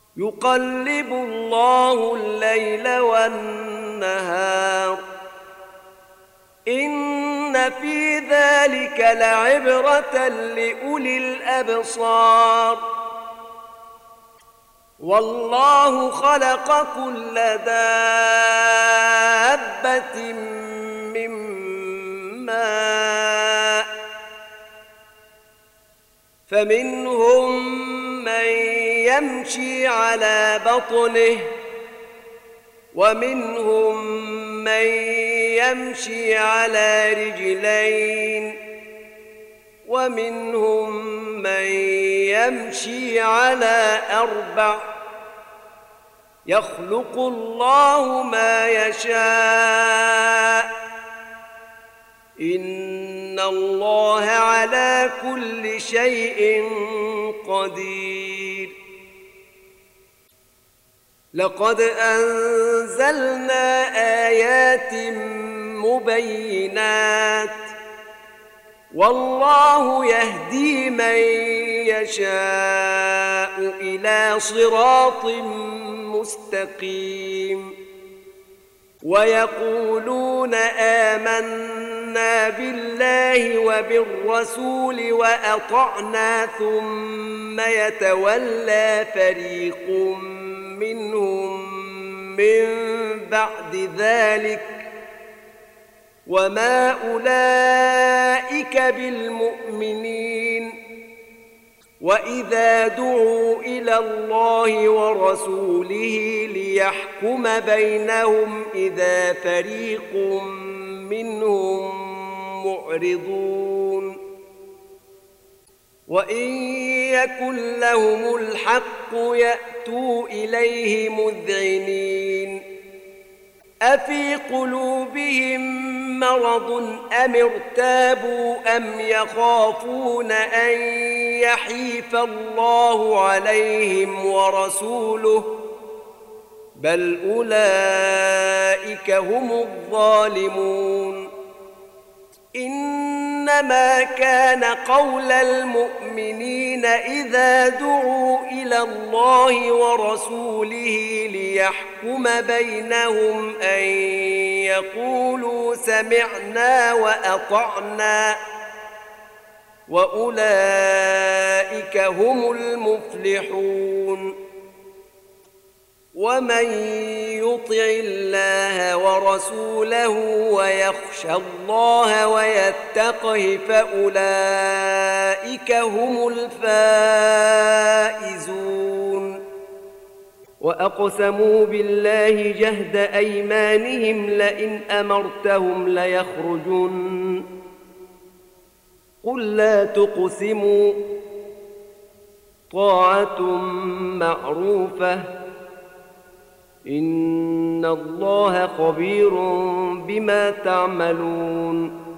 يقلب الله الليل والنهار إن في ذلك لعبرة لأولي الأبصار والله خلق كل دابة من ماء فمنهم من يمشي على بطنه ومنهم من يمشي على رجلين ومنهم من يمشي على أربع يخلق الله ما يشاء إن الله على كل شيء قدير لقد أنزلنا آيات مبينات والله يهدي من يشاء إلى صراط مستقيم ويقولون آمنا بالله وبالرسول وأطعنا ثم يتولى فريق منهم من بعد ذلك وما أولئك بالمؤمنين وإذا دعوا إلى الله ورسوله ليحكم بينهم إذا فريق منهم معرضون وإن يكن لهم الحق يأتوا إليه مذعنين أفي قلوبهم مرض أم ارتابوا أم يخافون أن يحيف الله عليهم ورسوله بل أولئك هم الظالمون إنما كان قول المؤمنين إذا دعوا إلى الله ورسوله ليحكم بينهم أن يقولوا سمعنا وأطعنا وأولئك هم المفلحون ومن يطع الله ورسوله ويخشى الله ويتقه فأولئك هم الفائزون وأقسموا بالله جهد أيمانهم لئن أمرتهم ليخرجن قل لا تقسموا طاعة معروفة إن الله خبير بما تعملون